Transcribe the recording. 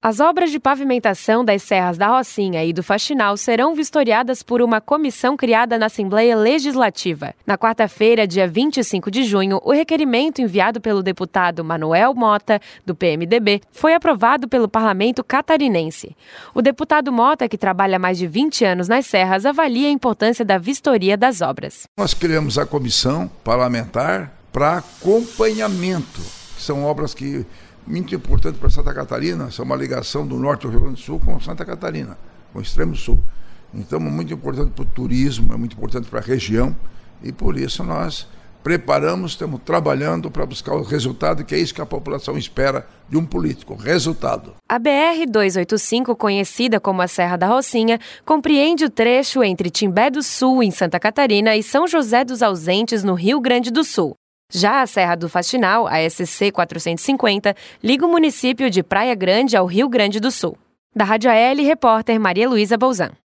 As obras de pavimentação das Serras da Rocinha e do Faxinal serão vistoriadas por uma comissão criada na Assembleia Legislativa. Na quarta-feira, dia 25 de junho, o requerimento enviado pelo deputado Manuel Mota, do PMDB, foi aprovado pelo parlamento catarinense. O deputado Mota, que trabalha há mais de 20 anos nas serras, avalia a importância da vistoria das obras. Nós criamos a comissão parlamentar para acompanhamento, que são obras que muito importante para Santa Catarina, são uma ligação do norte do Rio Grande do Sul com Santa Catarina, com o extremo sul. Então é muito importante para o turismo, é muito importante para a região e por isso nós preparamos, estamos trabalhando para buscar o resultado, que é isso que a população espera de um político, resultado. A BR-285, conhecida como a Serra da Rocinha, compreende o trecho entre Timbé do Sul, em Santa Catarina, e São José dos Ausentes, no Rio Grande do Sul. Já a Serra do Faxinal, a SC 450, liga o município de Praia Grande ao Rio Grande do Sul. Da Rádio AL, repórter Maria Luísa Bolzan.